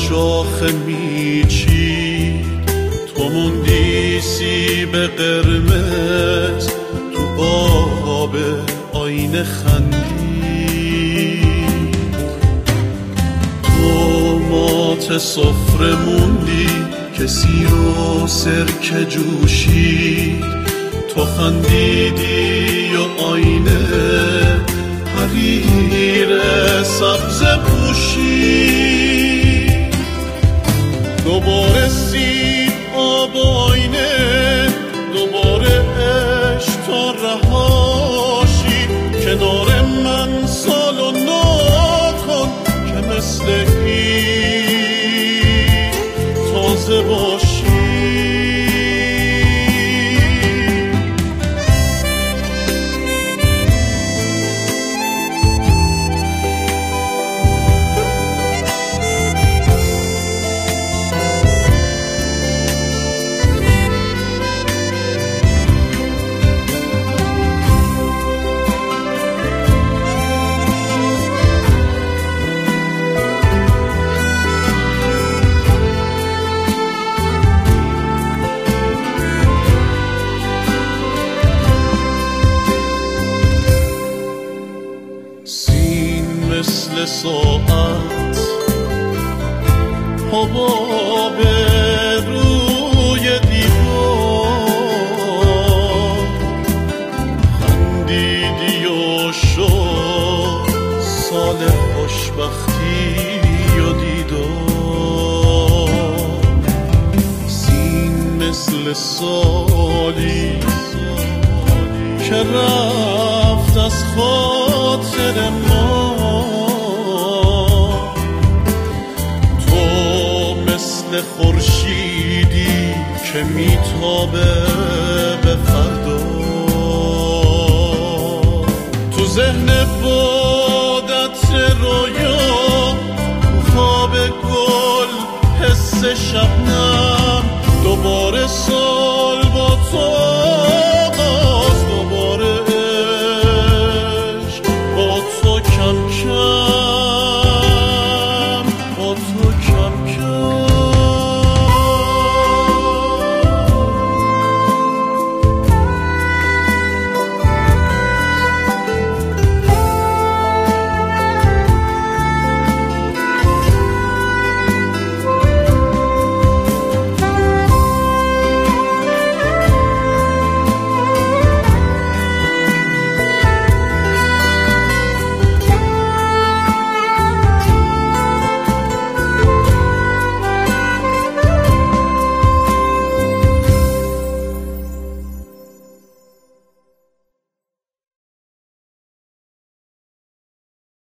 شاخه میچید، تو موندی سیب قرمز تو آب آینه خندی. تو مات سفره موندی که سیر و سرکه جوشید، تو خندیدی و آینه حریر سبز پوشید. دوباره سیب آب آینه، دوباره عشق تا رهاشی. کنار من سال و نکن که مثل این تازه باشی. مثل ساعت حباب روی دیوار، خندیدی و شد سال خوشبختی و دیدار. سین مثل سالی که رفت از خاطر ما، مثل خورشیدی که میتابه به فردا. تو ذهن بادت رویا، خواب گل حس شبنم، دوباره سال با تو آغاز، دوباره عشق با تو کم کم، با تو کم